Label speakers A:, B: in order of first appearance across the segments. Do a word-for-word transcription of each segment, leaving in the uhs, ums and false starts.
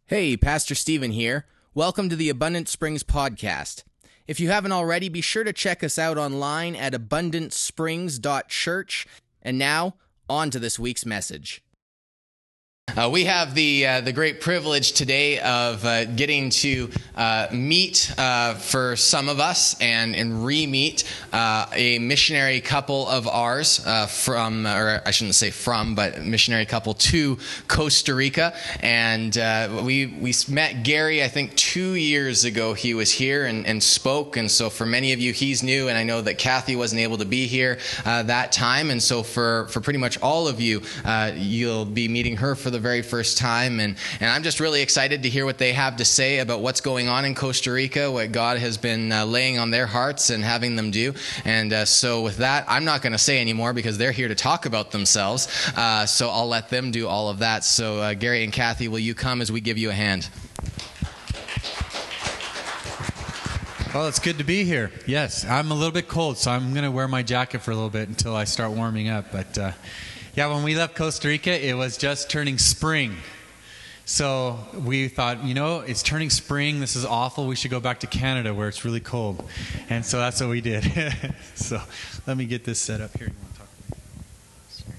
A: Hey, Pastor Stephen here. Welcome to the Abundant Springs podcast. If you haven't already, be sure to check us out online at abundant springs dot church. And now, on to this week's message. Uh, we have the uh, the great privilege today of uh, getting to uh, meet uh, for some of us and, and re-meet uh, a missionary couple of ours uh, from, or I shouldn't say from, but missionary couple to Costa Rica. And uh, we we met Gary, I think, two years ago. He was here and, and spoke. And so for many of you, he's new. And I know that Kathy wasn't able to be here uh, that time. And so for, for pretty much all of you, uh, you'll be meeting her for the very first time, and, and I'm just really excited to hear what they have to say about what's going on in Costa Rica, what God has been uh, laying on their hearts and having them do. And uh, so with that, I'm not going to say anymore because they're here to talk about themselves, uh, so I'll let them do all of that. So uh, Gary and Kathy, will you come as we give you a hand?
B: Well, it's good to be here. Yes, I'm a little bit cold, so I'm going to wear my jacket for a little bit until I start warming up, but uh, yeah, when we left Costa Rica, it was just turning spring. So we thought, you know, it's turning spring. This is awful. We should go back to Canada where it's really cold. And so that's what we did. So let me get this set up here. You want to talk to me?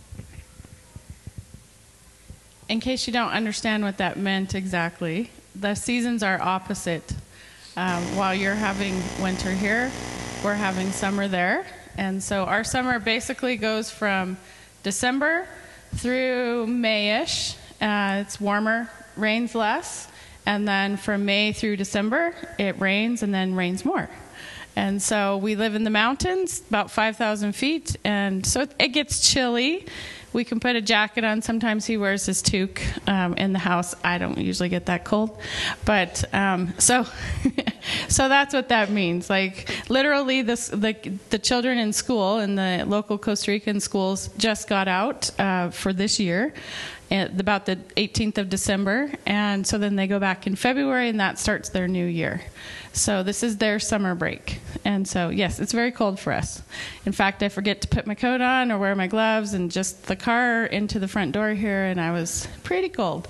C: In case you don't understand what that meant exactly, the seasons are opposite. Um, while you're having winter here, we're having summer there. And so our summer basically goes from December through May-ish. Uh, it's warmer, rains less, and then from May through December, it rains and then rains more. And so we live in the mountains, about five thousand feet, and so it, it gets chilly. We can put a jacket on. Sometimes he wears his toque um, in the house. I don't usually get that cold. But um, so so that's what that means. Like literally this, the, the children in school, in the local Costa Rican schools, just got out uh, for this year. At about the eighteenth of December, and so then they go back in February, and that starts their new year. So this is their summer break. And so, yes, it's very cold for us. In fact, I forget to put my coat on or wear my gloves, and just the car into the front door here, and I was pretty cold.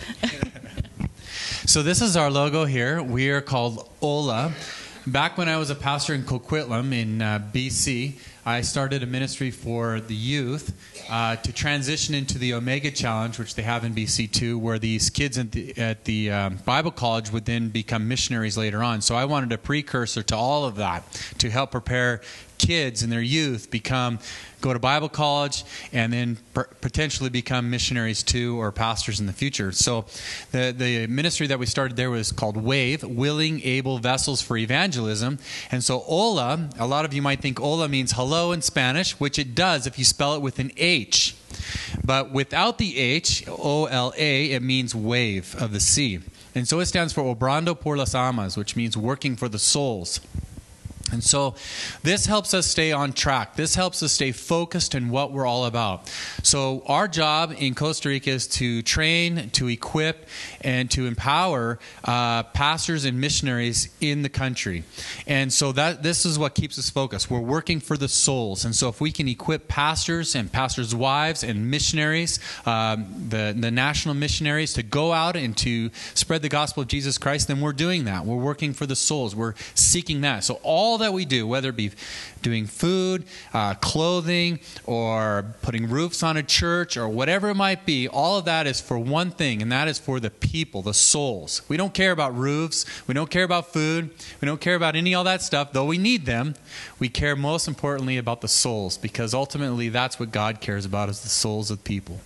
B: So this is our logo here. We are called Ola. Back when I was a pastor in Coquitlam in uh, B C, I started a ministry for the youth uh, to transition into the Omega Challenge, which they have in B C too, where these kids at the, at the um, Bible college would then become missionaries later on. So I wanted a precursor to all of that to help prepare kids and their youth become go to Bible college and then per- potentially become missionaries too, or pastors in the future. So the the ministry that we started there was called WAVE, Willing Able Vessels for Evangelism. And so Ola, a lot of you might think Ola means hello in Spanish, which it does if you spell it with an H. But without the H, O L A, it means wave of the sea. And so it stands for Obrando por las Almas, which means working for the souls. And so this helps us stay on track. This helps us stay focused in what we're all about. So our job in Costa Rica is to train, to equip, and to empower uh, pastors and missionaries in the country. And so that this is what keeps us focused. We're working for the souls. And so if we can equip pastors and pastors' wives and missionaries, um, the, the national missionaries, to go out and to spread the gospel of Jesus Christ, then we're doing that. We're working for the souls. We're seeking that. So all that we do, whether it be doing food, uh, clothing, or putting roofs on a church, or whatever it might be, all of that is for one thing, and that is for the people, the souls. We don't care about roofs. We don't care about food. We don't care about any of all that stuff, though we need them. We care most importantly about the souls, because ultimately that's what God cares about, is the souls of people.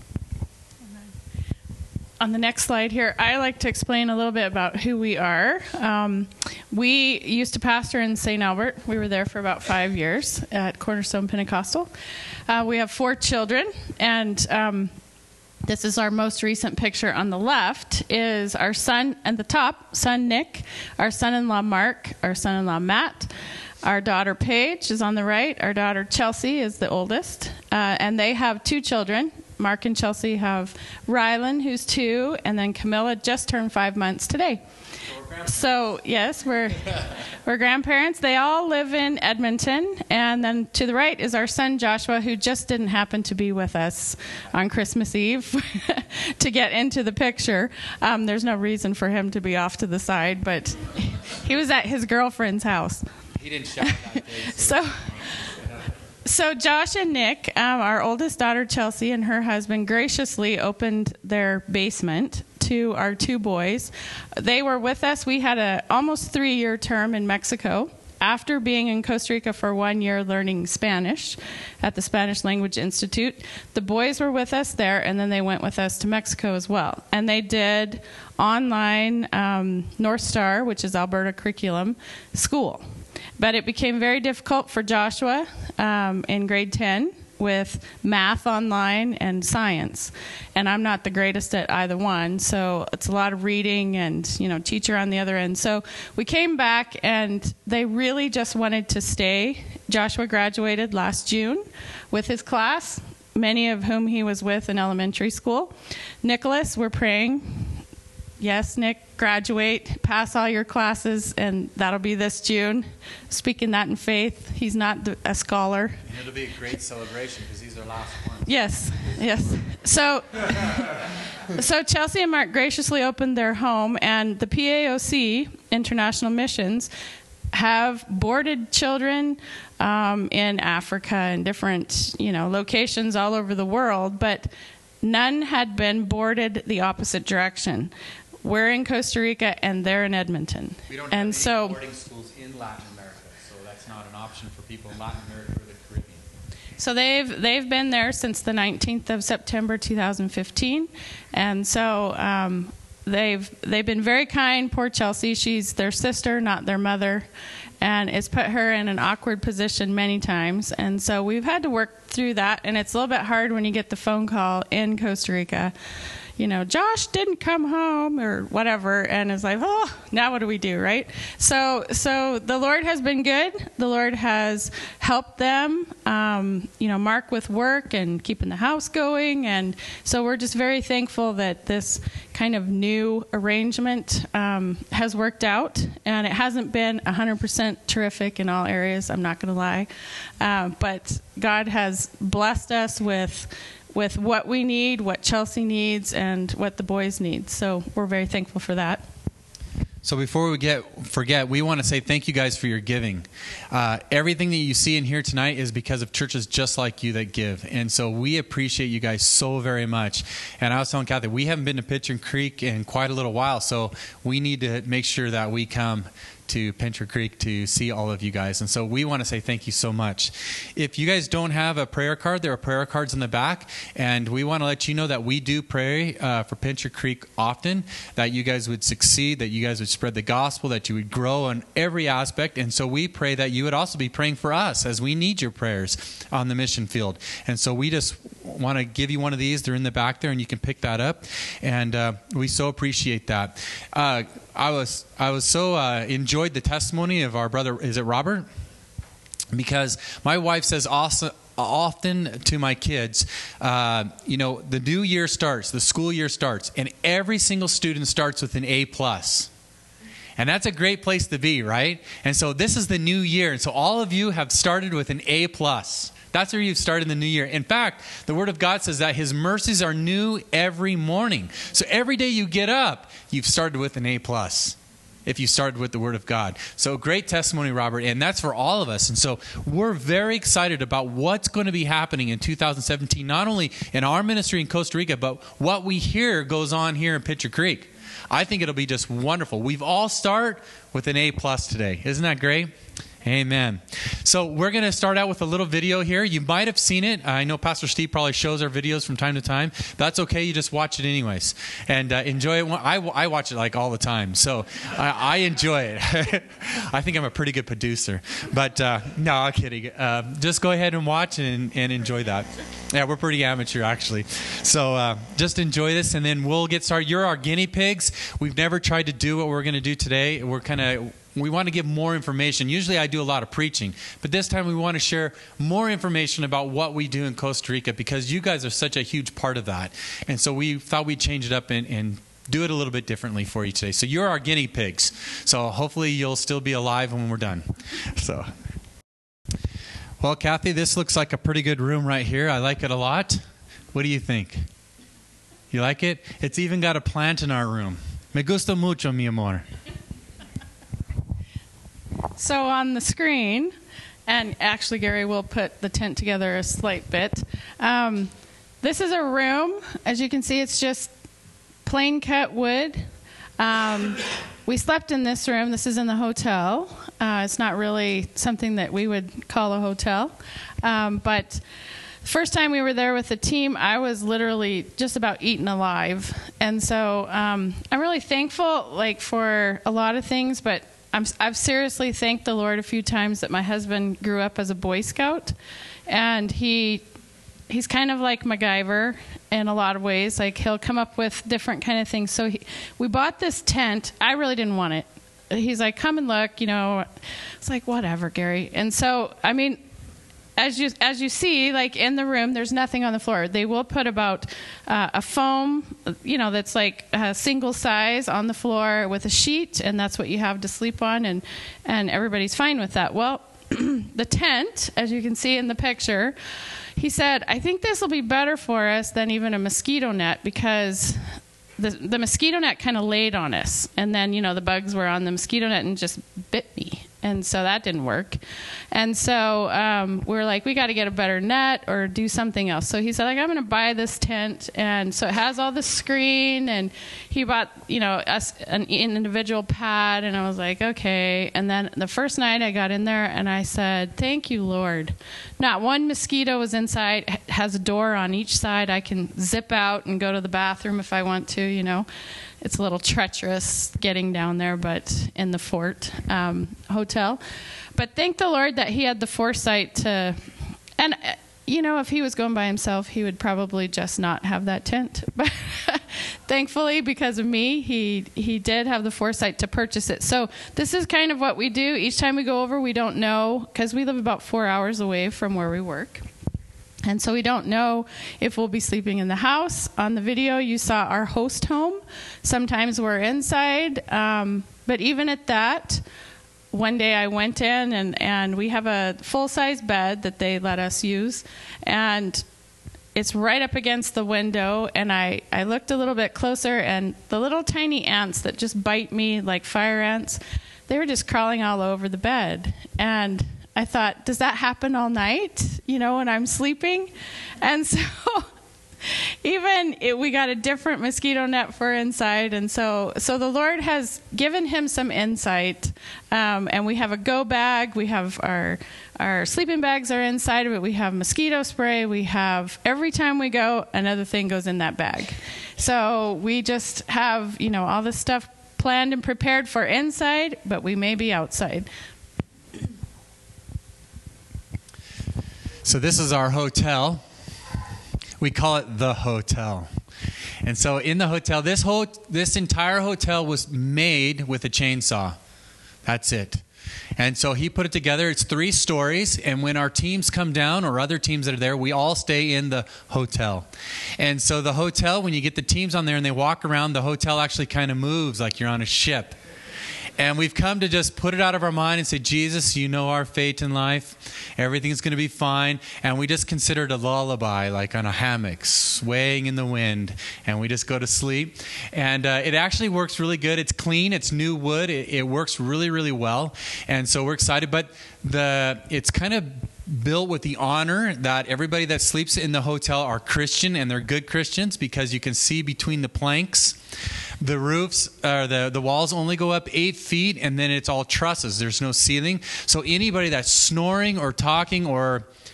C: On the next slide here, I like to explain a little bit about who we are. Um, we used to pastor in Saint Albert. We were there for about five years at Cornerstone Pentecostal. Uh, we have four children, and um, this is our most recent picture. On the left is our son at the top, son Nick, our son-in-law Mark, our son-in-law Matt. Our daughter Paige is on the right. Our daughter Chelsea is the oldest. Uh, and they have two children, Mark and Chelsea have Rylan, who's two, and then Camilla just turned five months today. So, yes, we're we're grandparents. They all live in Edmonton. And then to the right is our son, Joshua, who just didn't happen to be with us on Christmas Eve to get into the picture. Um, there's no reason for him to be off to the side, but he was at his girlfriend's house.
B: He didn't shout that day.
C: So... so So Josh and Nick, um, our oldest daughter Chelsea and her husband, graciously opened their basement to our two boys. They were with us. We had a almost three-year term in Mexico. After being in Costa Rica for one year learning Spanish at the Spanish Language Institute, the boys were with us there, and then they went with us to Mexico as well. And they did online um, North Star, which is Alberta curriculum, school. But it became very difficult for Joshua um, in grade ten with math online and science. And I'm not the greatest at either one, so it's a lot of reading and, you know, teacher on the other end. So we came back, and they really just wanted to stay. Joshua graduated last June with his class, many of whom he was with in elementary school. Nicholas, we're praying. Yes, Nick, graduate, pass all your classes, and that'll be this June. Speaking that in faith, he's not a scholar.
B: And it'll be a great celebration because he's our last one.
C: Yes, yes. So, so Chelsea and Mark graciously opened their home, and the P A O C, International Missions, have boarded children um, in Africa and different, you know, locations all over the world, but none had been boarded the opposite direction. We're in Costa Rica, and they're in Edmonton.
B: We don't have
C: and
B: any
C: so,
B: boarding schools in Latin America, so that's not an option for people in Latin America or the Caribbean.
C: So they've they've been there since the nineteenth of September two thousand fifteen, and so um, they've they've been very kind. Poor Chelsea, she's their sister, not their mother, and it's put her in an awkward position many times. And so we've had to work through that, and it's a little bit hard when you get the phone call in Costa Rica. You know, Josh didn't come home or whatever, and it's like, oh, now what do we do, right? So so the Lord has been good. The Lord has helped them, um, you know, Mark with work and keeping the house going, and so we're just very thankful that this kind of new arrangement um, has worked out, and it hasn't been one hundred percent terrific in all areas, I'm not going to lie, uh, but God has blessed us with with what we need, what Chelsea needs, and what the boys need. So we're very thankful for that.
B: So before we get forget, we want to say thank you guys for your giving. Uh, everything that you see in here tonight is because of churches just like you that give. And so we appreciate you guys so very much. And I was telling Kathy, we haven't been to Pincher Creek in quite a little while, so we need to make sure that we come to Pincher Creek to see all of you guys. And so we want to say thank you so much. If you guys don't have a prayer card, there are prayer cards in the back, and we want to let you know that we do pray uh, for Pincher Creek often, that you guys would succeed, that you guys would spread the gospel, that you would grow on every aspect. And so we pray that you would also be praying for us, as we need your prayers on the mission field. And so we just want to give you one of these. They're in the back there, and you can pick that up. And uh, we so appreciate that. Uh, I was I was so uh, enjoyed the testimony of our brother. Is it Robert? Because my wife says also, often to my kids, uh, you know, the new year starts, the school year starts, and every single student starts with an A plus. And that's a great place to be, right? And so this is the new year, and so all of you have started with an A plus. That's where you've started the new year. In fact, the Word of God says that His mercies are new every morning. So every day you get up, you've started with an A plus, if you started with the Word of God. So great testimony, Robert, and that's for all of us. And so we're very excited about what's going to be happening in two thousand seventeen, not only in our ministry in Costa Rica, but what we hear goes on here in Pincher Creek. I think it'll be just wonderful. We've all start with an A plus today. Isn't that great? Amen. So we're going to start out with a little video here. You might have seen it. I know Pastor Steve probably shows our videos from time to time. That's okay. You just watch it anyways and uh, enjoy it. I, I watch it like all the time. So I, I enjoy it. I think I'm a pretty good producer. But uh, no, I'm kidding. Uh, just go ahead and watch and, and enjoy that. Yeah, we're pretty amateur actually. So uh, just enjoy this, and then we'll get started. You're our guinea pigs. We've never tried to do what we're going to do today. We're kind of we want to give more information. Usually I do a lot of preaching, but this time we want to share more information about what we do in Costa Rica because you guys are such a huge part of that. And so we thought we'd change it up and, and do it a little bit differently for you today. So you're our guinea pigs. So hopefully you'll still be alive when we're done. So, well, Kathy, this looks like a pretty good room right here. I like it a lot. What do you think? You like it? It's even got a plant in our room. Me gusta mucho, mi amor.
C: So on the screen, and actually Gary will put the tent together a slight bit. Um, this is a room. As you can see, it's just plain cut wood. Um, we slept in this room. This is in the hotel. Uh, it's not really something that we would call a hotel. Um, but the first time we were there with the team, I was literally just about eaten alive. And so um, I'm really thankful like for a lot of things, but I'm, I've seriously thanked the Lord a few times that my husband grew up as a Boy Scout. And he... He's kind of like MacGyver in a lot of ways. Like he'll come up with different kind of things. So he, we bought this tent. I really didn't want it. He's like, come and look, you know. It's like, whatever, Gary. And so, I mean, as you as you see, like in the room, there's nothing on the floor. They will put about uh, a foam, you know, that's like a single size on the floor with a sheet, and that's what you have to sleep on, and and everybody's fine with that. Well, the tent, as you can see in the picture, he said, I think this will be better for us than even a mosquito net because the the mosquito net kind of laid on us. And then, you know, the bugs were on the mosquito net and just bit me. And so that didn't work. And so um, we were like, we got to get a better net or do something else. So he said, like, I'm going to buy this tent. And so it has all the screen. And he bought, you know, us an individual pad. And I was like, okay. And then the first night I got in there and I said, thank you, Lord. Not one mosquito was inside. It has a door on each side. I can zip out and go to the bathroom if I want to, you know. It's a little treacherous getting down there, but in the Fort um, Hotel. But thank the Lord that he had the foresight to, and, you know, if he was going by himself, he would probably just not have that tent. But thankfully, because of me, he, he did have the foresight to purchase it. So this is kind of what we do. Each time we go over, we don't know, because we live about four hours away from where we work. And so we don't know if we'll be sleeping in the house. On the video, you saw our host home. Sometimes we're inside. Um, but even at that, one day I went in, and, and we have a full-size bed that they let us use. And it's right up against the window. And I, I looked a little bit closer, and the little tiny ants that just bite me like fire ants, they were just crawling all over the bed. And I thought, does that happen all night, you know, when I'm sleeping? And so even it, we got a different mosquito net for inside. And so so the Lord has given him some insight. Um, and we have a go bag. We have our, our sleeping bags are inside of it. We have mosquito spray. We have, every time we go, another thing goes in that bag. So we just have, you know, all this stuff planned and prepared for inside, but we may be outside.
B: So this is our hotel. We call it the hotel. And so in the hotel, this whole this entire hotel was made with a chainsaw. That's it. And so he put it together. It's three stories. And when our teams come down or other teams that are there, we all stay in the hotel. And so the hotel, when you get the teams on there and they walk around, the hotel actually kind of moves like you're on a ship. And we've come to just put it out of our mind and say, Jesus, you know our fate in life. Everything's going to be fine. And we just consider it a lullaby, like on a hammock, swaying in the wind. And we just go to sleep. And uh, it actually works really good. It's clean. It's new wood. It, it works really, really well. And so we're excited. But the it's kind of built with the honor that everybody that sleeps in the hotel are Christian, and they're good Christians, because you can see between the planks. The roofs, uh, the, the walls only go up eight feet, and then it's all trusses. There's no ceiling. So anybody that's snoring or talking or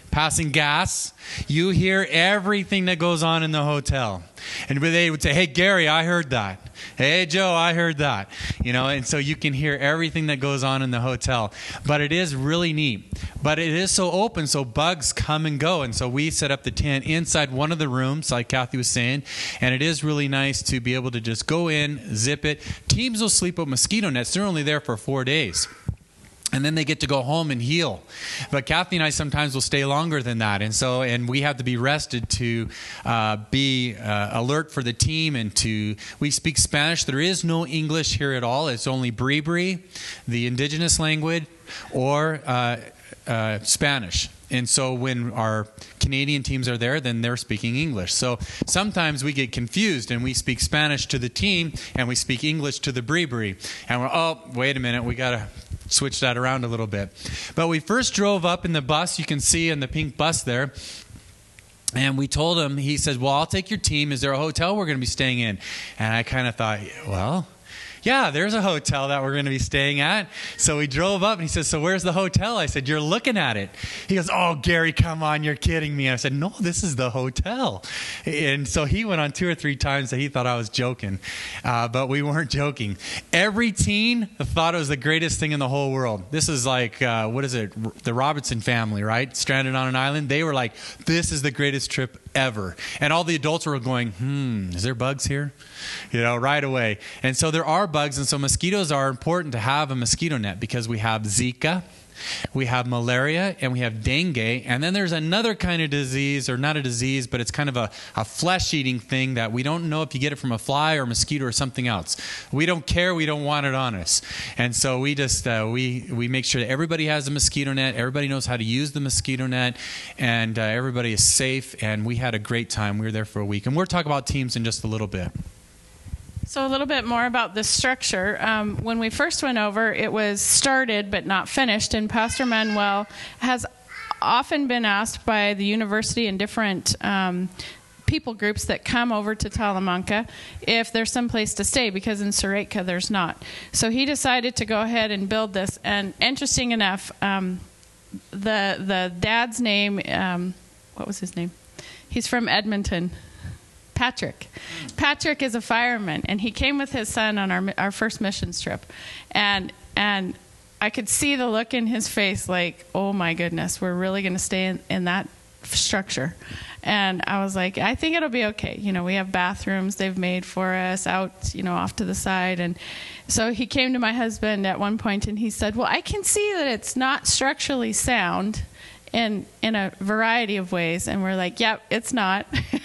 B: passing gas, you hear everything that goes on in the hotel. And they would say, hey, Gary, I heard that. Hey, Joe, I heard that. You know, and so you can hear everything that goes on in the hotel. But it is really neat. But it is so open, so bugs come and go. And so we set up the tent inside one of the rooms, like Kathy was saying. And it is really nice to be able to just go in, zip it. Teams will sleep with mosquito nets. They're only there for four days. And then they get to go home and heal. But Kathy and I sometimes will stay longer than that. And so, and we have to be rested to uh, be uh, alert for the team and to, we speak Spanish. There is no English here at all. It's only Bribri, the indigenous language, or uh, uh, Spanish. And so when our Canadian teams are there, then they're speaking English. So sometimes we get confused and we speak Spanish to the team and we speak English to the Bribri. And we're, oh, wait a minute, we got to switch that around a little bit. But we first drove up in the bus, you can see in the pink bus there, and we told him, he said, well, I'll take your team. Is there a hotel we're going to be staying in? And I kind of thought, well, yeah, there's a hotel that we're going to be staying at. So we drove up and he says, so where's the hotel? I said, you're looking at it. He goes, oh, Gary, come on, you're kidding me. And I said, no, this is the hotel. And so he went on two or three times that he thought I was joking. Uh, but we weren't joking. Every teen thought it was the greatest thing in the whole world. This is like, uh, what is it? The Robinson family, right? Stranded on an island. They were like, this is the greatest trip ever. And all the adults were going, hmm, is there bugs here? You know, right away. And so there are bugs, and so mosquitoes are important to have a mosquito net because we have Zika, we have malaria, and we have dengue. And then there's another kind of disease, or not a disease, but it's kind of a, a flesh-eating thing that we don't know if you get it from a fly or a mosquito or something else. We don't care. We don't want it on us. And so we just, uh, we, we make sure that everybody has a mosquito net. Everybody knows how to use the mosquito net, and uh, everybody is safe. And we had a great time. We were there for a week. And we'll talk about teams in just a little bit.
C: So a little bit more about the structure. Um, when we first went over, it was started but not finished, and Pastor Manuel has often been asked by the university and different um, people groups that come over to Talamanca if there's some place to stay, because in Suretka there's not. So he decided to go ahead and build this, and interesting enough, um, the the dad's name, um, what was his name? He's from Edmonton. Patrick. Patrick is a fireman, and he came with his son on our our first missions trip, and and I could see the look in his face, like, oh my goodness, we're really going to stay in, in that structure. And I was like, I think it'll be okay. You know, we have bathrooms they've made for us out, you know, off to the side. And so he came to my husband at one point, and he said, well, I can see that it's not structurally sound in in a variety of ways. And we're like, yep, it's not.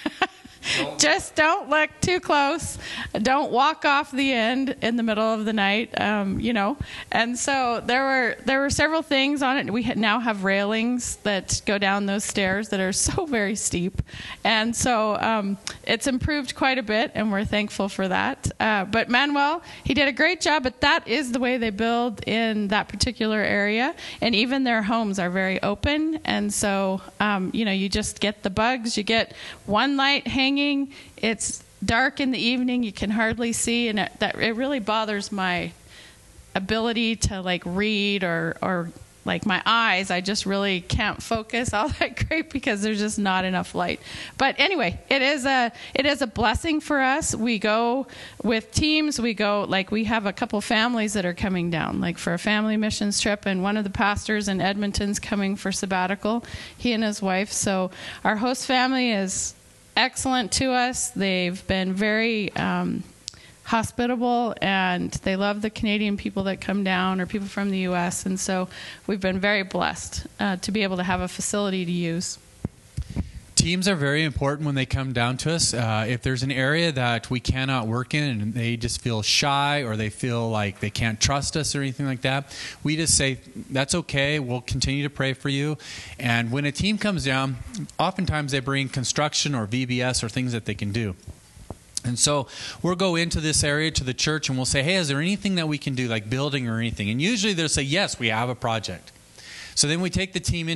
C: Just don't look too close. Don't walk off the end in the middle of the night, um, you know. And so there were there were several things on it. We now have railings that go down those stairs that are so very steep. And so um, it's improved quite a bit, and we're thankful for that. Uh, but Manuel, he did a great job, but that is the way they build in that particular area. And even their homes are very open. And so, um, you know, you just get the bugs. You get one light hanging. It's dark in the evening. You can hardly see, and it, that it really bothers my ability to like read or or like my eyes. I just really can't focus all that great because there's just not enough light. But anyway, it is a it is a blessing for us. We go with teams. We go, like, we have a couple families that are coming down, like for a family missions trip, and one of the pastors in Edmonton's coming for sabbatical, he and his wife. So our host family is excellent to us. They've been very um, hospitable, and they love the Canadian people that come down, or people from the U S, and so we've been very blessed uh, to be able to have a facility to use.
B: Teams are very important when they come down to us. Uh, if there's an area that we cannot work in and they just feel shy, or they feel like they can't trust us or anything like that, we just say, that's okay, we'll continue to pray for you. And when a team comes down, oftentimes they bring construction or V B S or things that they can do. And so we'll go into this area to the church and we'll say, hey, is there anything that we can do, like building or anything? And usually they'll say, yes, we have a project. So then we take the team into that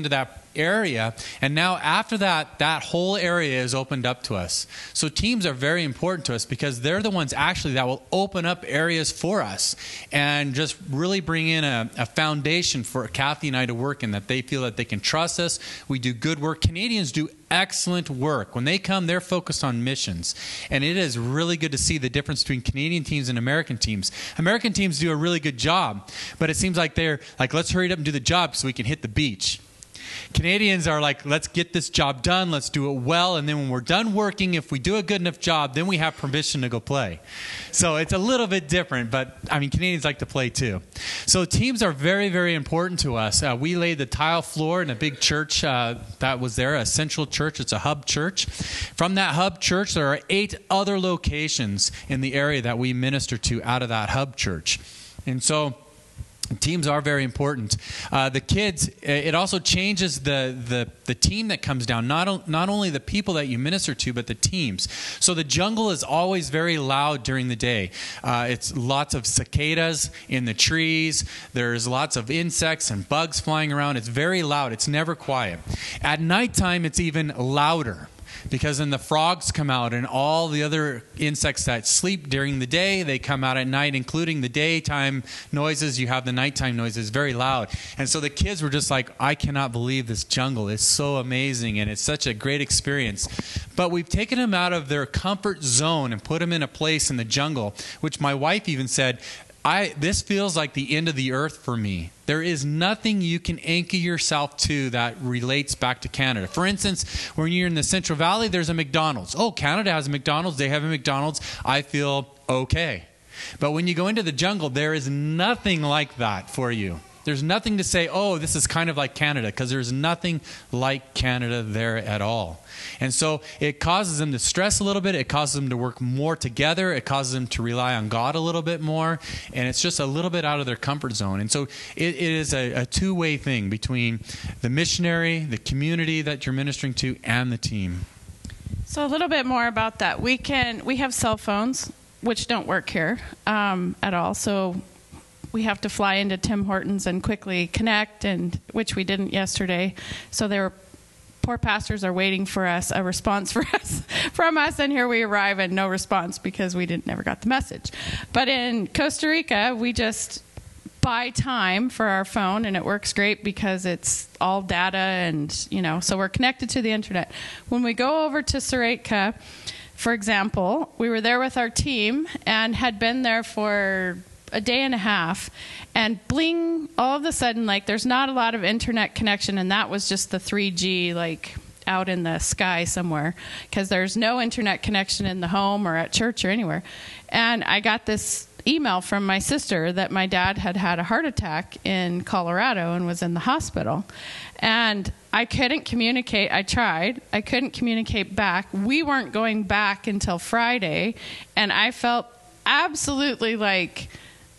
B: area. And now after that, that whole area is opened up to us. So teams are very important to us because they're the ones actually that will open up areas for us and just really bring in a, a foundation for Kathy and I to work in, that they feel that they can trust us. We do good work. Canadians do excellent work. When they come, they're focused on missions. And it is really good to see the difference between Canadian teams and American teams. American teams do a really good job, but it seems like they're like, let's hurry it up and do the job so we can hit the beach. Canadians are like, let's get this job done, let's do it well, and then when we're done working, if we do a good enough job, then we have permission to go play. So it's a little bit different, but I mean, Canadians like to play too. So teams are very, very important to us. Uh, we laid the tile floor in a big church uh, that was there, a central church. It's a hub church. From that hub church, there are eight other locations in the area that we minister to out of that hub church. And so teams are very important. Uh, the kids, it also changes the, the, the team that comes down, not, not only the people that you minister to, but the teams. So the jungle is always very loud during the day. Uh, it's lots of cicadas in the trees. There's lots of insects and bugs flying around. It's very loud. It's never quiet. At nighttime, it's even louder, because then the frogs come out and all the other insects that sleep during the day, they come out at night, including the daytime noises. You have the nighttime noises, very loud. And so the kids were just like, I cannot believe this jungle is so amazing and it's such a great experience. But we've taken them out of their comfort zone and put them in a place in the jungle, which my wife even said, I, this feels like the end of the earth for me. There is nothing you can anchor yourself to that relates back to Canada. For instance, when you're in the Central Valley, there's a McDonald's. Oh, Canada has a McDonald's. They have a McDonald's. I feel okay. But when you go into the jungle, there is nothing like that for you. There's nothing to say, oh, this is kind of like Canada, because there's nothing like Canada there at all. And so it causes them to stress a little bit. It causes them to work more together. It causes them to rely on God a little bit more. And it's just a little bit out of their comfort zone. And so it, it is a, a two-way thing between the missionary, the community that you're ministering to, and the team.
C: So a little bit more about that. We can we have cell phones, which don't work here um, at all. So we have to fly into Tim Hortons and quickly connect, and which we didn't yesterday. So they were poor pastors are waiting for us, a response for us from us, and here we arrive and no response because we didn't never got the message. But in Costa Rica, we just buy time for our phone, and it works great because it's all data, and you know, so we're connected to the internet. When we go over to Siretka, for example, we were there with our team and had been there for a day and a half, and bling, all of a sudden, like, there's not a lot of internet connection, and that was just the three G, like, out in the sky somewhere, because there's no internet connection in the home or at church or anywhere. And I got this email from my sister that my dad had had a heart attack in Colorado and was in the hospital. And I couldn't communicate. I tried. I couldn't communicate back. We weren't going back until Friday, and I felt absolutely like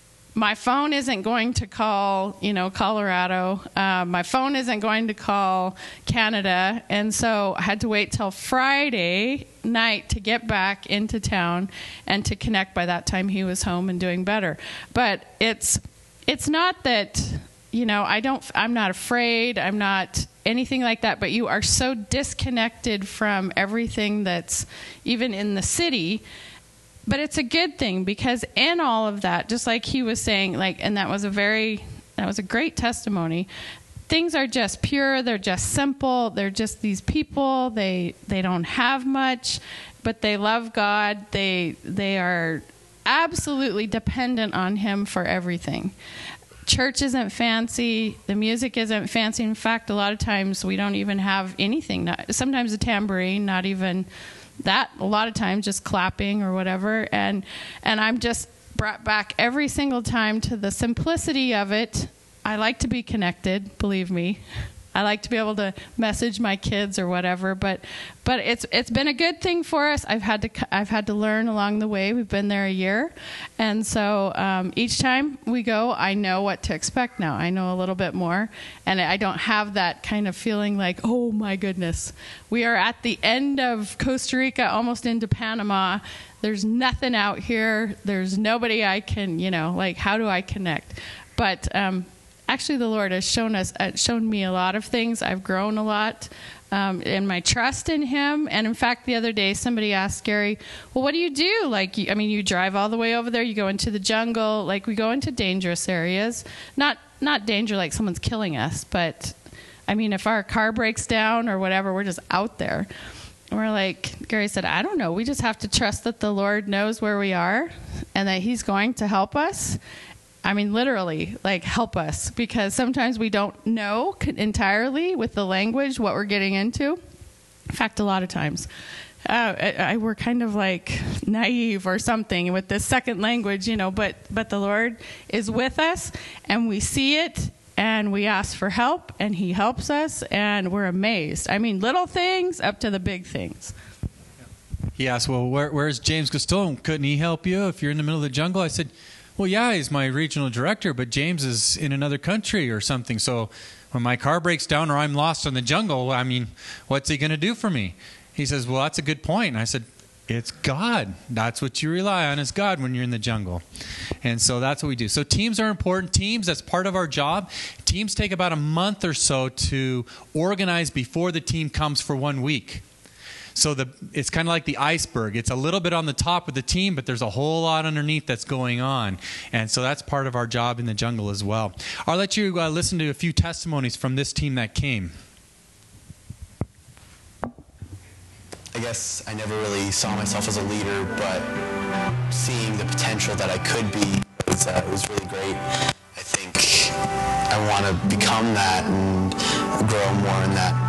C: my phone isn't going to call, you know, Colorado. Uh, my phone isn't going to call Canada. And so I had to wait till Friday night to get back into town and to connect. By that time, he was home and doing better. But it's it's not that, you know, I don't, I'm not afraid. I'm not anything like that. But you are so disconnected from everything that's even in the city. But it's a good thing, because in all of that, just like he was saying, like, and that was a very, that was a great testimony. Things are just pure. They're just simple. They're just these people. They they don't have much, but they love God. They they are absolutely dependent on Him for everything. Church isn't fancy. The music isn't fancy. In fact, a lot of times we don't even have anything. Not, sometimes a tambourine, not even that, a lot of times just clapping or whatever, and and I'm just brought back every single time to the simplicity of it. I like to be connected, believe me. I like to be able to message my kids or whatever, but but it's it's been a good thing for us. I've had to I've had to learn along the way. We've been there a year, and so um, each time we go, I know what to expect now. I know a little bit more, and I don't have that kind of feeling like, oh my goodness, we are at the end of Costa Rica, almost into Panama. There's nothing out here. There's nobody I can, you know, like, how do I connect? But um, actually the Lord has shown us, uh, shown me a lot of things. I've grown a lot um, in my trust in Him. And in fact, the other day, somebody asked Gary, well, what do you do? Like, you, I mean, you drive all the way over there, you go into the jungle, like we go into dangerous areas, not, not danger like someone's killing us, but I mean, if our car breaks down or whatever, we're just out there. And we're like, Gary said, I don't know. We just have to trust that the Lord knows where we are and that He's going to help us. I mean, literally, like, help us. Because sometimes we don't know entirely with the language what we're getting into. In fact, a lot of times. Uh, I, I, we're kind of like naive or something with this second language, you know. But, but the Lord is with us, and we see it. And we ask for help, and He helps us, and we're amazed. I mean, little things up to the big things.
B: He asked, well, where, where's James Costone? Couldn't he help you if you're in the middle of the jungle? I said, well, yeah, he's my regional director, but James is in another country or something. So when my car breaks down or I'm lost in the jungle, I mean, what's he going to do for me? He says, well, that's a good point. And I said, it's God. That's what you rely on, is God when you're in the jungle. And so that's what we do. So teams are important. Teams, that's part of our job. Teams take about a month or so to organize before the team comes for one week. So the it's kind of like the iceberg. It's a little bit on the top of the team, but there's a whole lot underneath that's going on. And so that's part of our job in the jungle as well. I'll let you uh, listen to a few testimonies from this team that came.
D: I guess I never really saw myself as a leader, but seeing the potential that I could be was, uh, was really great. I think I want to become that and grow more in that.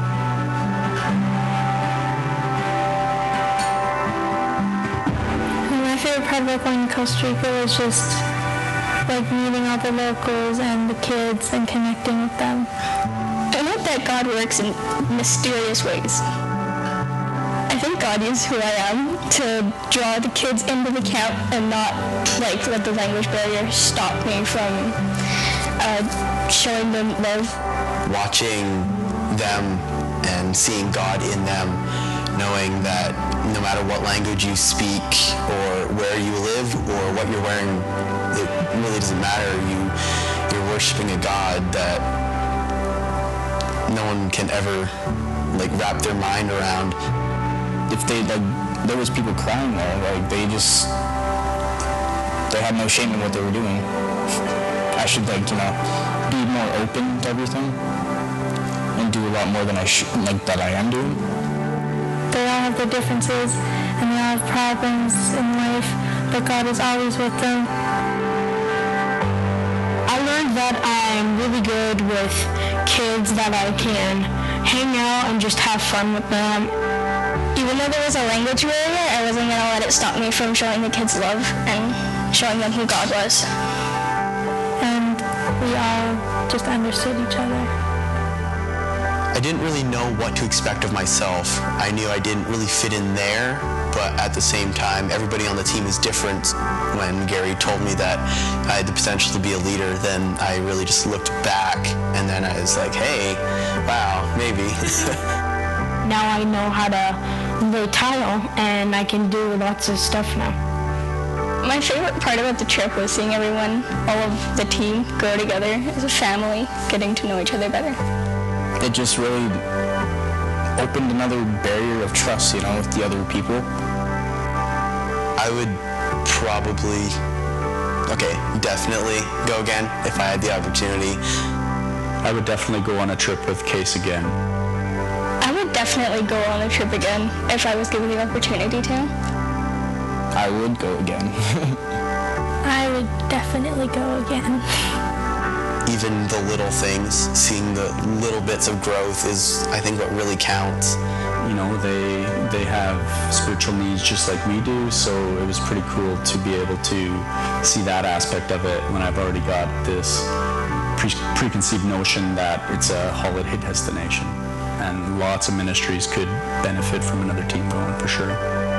E: My favorite part about going to Costa Rica was just like meeting all the locals and the kids and connecting with them.
F: I know that God works in mysterious ways. I think God is who I am to draw the kids into the camp and not like let the language barrier stop me from uh, showing them love.
D: Watching them and seeing God in them, knowing that no matter what language you speak or where you live or what you're wearing, it really doesn't matter. You, you're worshiping a God that no one can ever like wrap their mind around.
G: If they, like, there was people crying there, like, they just, they had no shame in what they were doing. I should, like, you know, be more open to everything and do a lot more than I should, like, that I am doing.
E: They all have their differences and they all have problems in life, but God is always with them.
F: I learned that I'm really good with kids, that I can hang out and just have fun with them. Even though there was a language barrier, I wasn't going to let it stop me from showing the kids love and showing them who God was.
E: And we all just understood each other.
D: I didn't really know what to expect of myself. I knew I didn't really fit in there, but at the same time, everybody on the team is different. When Gary told me that I had the potential to be a leader, then I really just looked back, and then I was like, hey, wow, maybe.
F: Now I know how to lay tile, and I can do lots of stuff now. My favorite part about the trip was seeing everyone, all of the team, grow together as a family, getting to know each other better.
G: It just really opened another barrier of trust, you know, with the other people.
D: I would probably, okay, definitely go again if I had the opportunity.
H: I would definitely go on a trip with Case again.
F: I would definitely go on a trip again if I was given the opportunity to.
G: I would go again.
E: I would definitely go again.
D: Even the little things, seeing the little bits of growth is, I think, what really counts.
H: You know, they they have spiritual needs just like we do, so it was pretty cool to be able to see that aspect of it when I've already got this pre- preconceived notion that it's a holiday destination. And lots of ministries could benefit from another team going, for sure.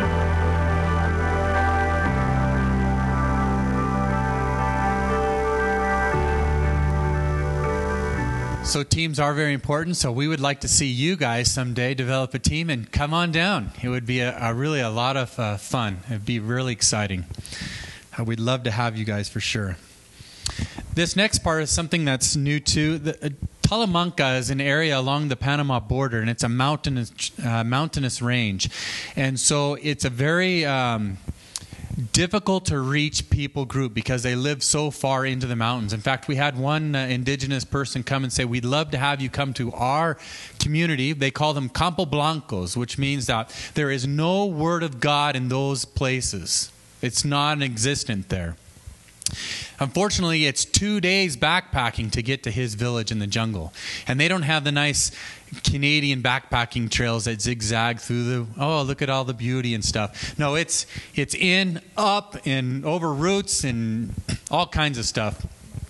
B: So teams are very important, so we would like to see you guys someday develop a team and come on down. It would be a, a really a lot of uh, fun. It would be really exciting. Uh, we'd love to have you guys for sure. this next part is something that's new too. The, uh, Talamanca is an area along the Panama border, and it's a mountainous uh, mountainous range, and so it's a very um, difficult to reach people group because they live so far into the mountains. In fact, we had one uh, indigenous person come and say, we'd love to have you come to our community. They call them Campo Blancos, which means that there is no word of God in those places. It's non-existent there. Unfortunately, it's two days backpacking to get to his village in the jungle. And they don't have the nice Canadian backpacking trails that zigzag through the, oh, look at all the beauty and stuff. No, it's it's in, up, and over roots and all kinds of stuff.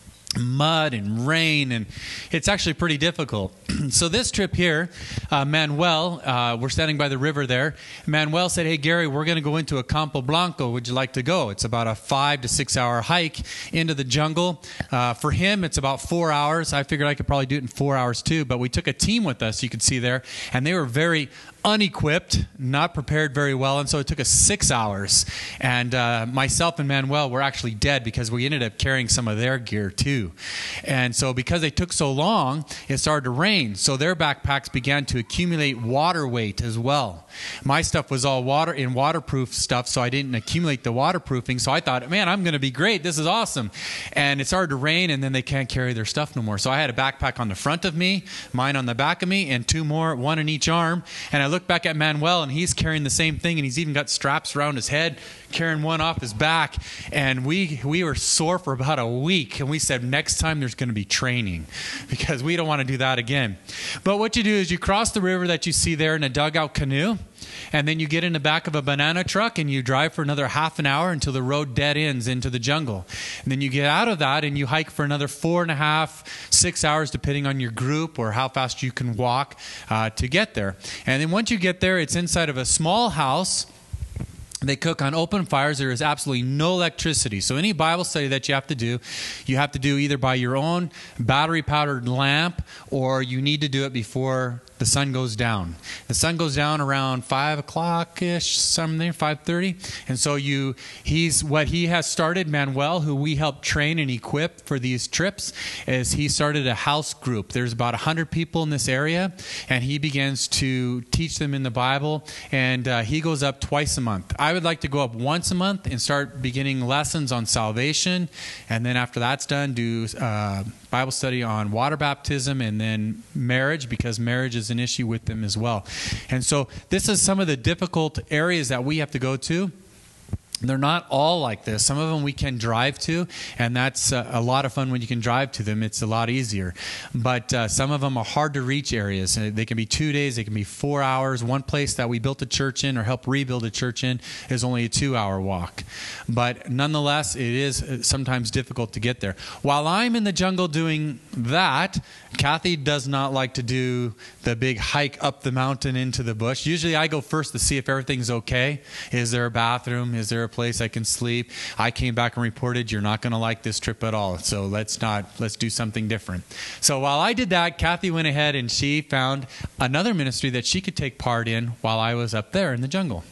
B: Mud and rain, and it's actually pretty difficult. So this trip here, uh, Manuel, uh, we're standing by the river there. Manuel said, hey, Gary, we're going to go into a Campo Blanco. Would you like to go? It's about a five to six hour hike into the jungle. Uh, for him, it's about four hours. I figured I could probably do it in four hours too, but we took a team with us, you could see there, and they were very unequipped, not prepared very well, and so it took us six hours. And uh, myself and Manuel were actually dead because we ended up carrying some of their gear too. And so because they took so long, it started to rain. So their backpacks began to accumulate water weight as well. My stuff was all water in waterproof stuff, so I didn't accumulate the waterproofing. So I thought, man, I'm going to be great. This is awesome. And it started to rain, and then they can't carry their stuff no more. So I had a backpack on the front of me, mine on the back of me, and two more, one in each arm. And I look back at Manuel, and he's carrying the same thing, and he's even got straps around his head, carrying one off his back. And we we were sore for about a week, and we said next time there's going to be training because we don't want to do that again. But what you do is you cross the river that you see there in a dugout canoe, and then you get in the back of a banana truck and you drive for another half an hour until the road dead ends into the jungle. And then you get out of that and you hike for another four and a half, six hours, depending on your group or how fast you can walk uh, to get there. And then once you get there, it's inside of a small house. They cook on open fires. There is absolutely no electricity. So any Bible study that you have to do, you have to do either by your own battery-powered lamp, or you need to do it before the sun goes down. The sun goes down around five o'clock-ish, something, five thirty. And so you, he's what he has started, Manuel, who we help train and equip for these trips, is he started a house group. There's about one hundred people in this area, and he begins to teach them in the Bible, and uh, he goes up twice a month. I would like to go up once a month and start beginning lessons on salvation, and then after that's done, do uh, Bible study on water baptism and then marriage, because marriage is an issue with them as well. And so this is some of the difficult areas that we have to go to. They're not all like this. Some of them we can drive to, and that's uh, a lot of fun when you can drive to them. It's a lot easier. But uh, some of them are hard to reach areas. Uh, they can be two days. They can be four hours. One place that we built a church in or helped rebuild a church in is only a two-hour walk. But nonetheless, it is sometimes difficult to get there. While I'm in the jungle doing that, Kathy does not like to do the big hike up the mountain into the bush. Usually I go first to see if everything's okay. Is there a bathroom? Is there a place I can sleep? I came back and reported, you're not going to like this trip at all. So let's not, let's do something different. So while I did that, Kathy went ahead and she found another ministry that she could take part in while I was up there in the jungle.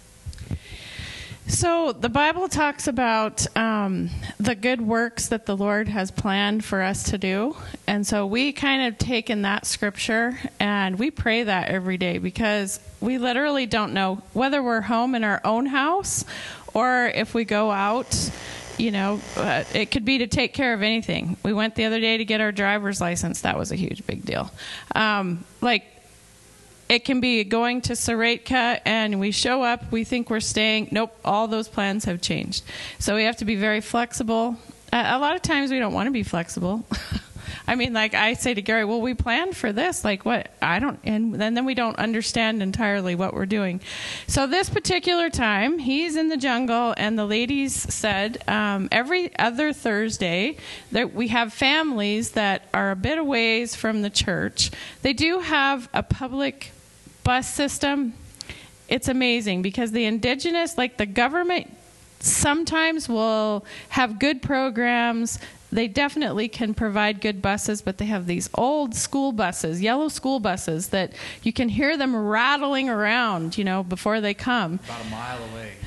C: So the Bible talks about um, the good works that the Lord has planned for us to do. And so we kind of taken that scripture and we pray that every day, because we literally don't know whether we're home in our own house or if we go out. You know, uh, it could be to take care of anything. We went the other day to get our driver's license. That was a huge big deal. Um, like, it can be going to Siretka and we show up, we think we're staying. Nope, all those plans have changed. So we have to be very flexible. Uh, a lot of times we don't want to be flexible. I mean, like I say to Gary, well, we planned for this. Like what? I don't, and then, then we don't understand entirely what we're doing. So this particular time, he's in the jungle, and the ladies said um, every other Thursday that we have families that are a bit a ways from the church. They do have a public bus system. It's amazing because the indigenous, like the government, sometimes will have good programs. They definitely can provide good buses, but they have these old school buses, yellow school buses, that you can hear them rattling around, you know, before they come.
B: About a mile away, you can hear them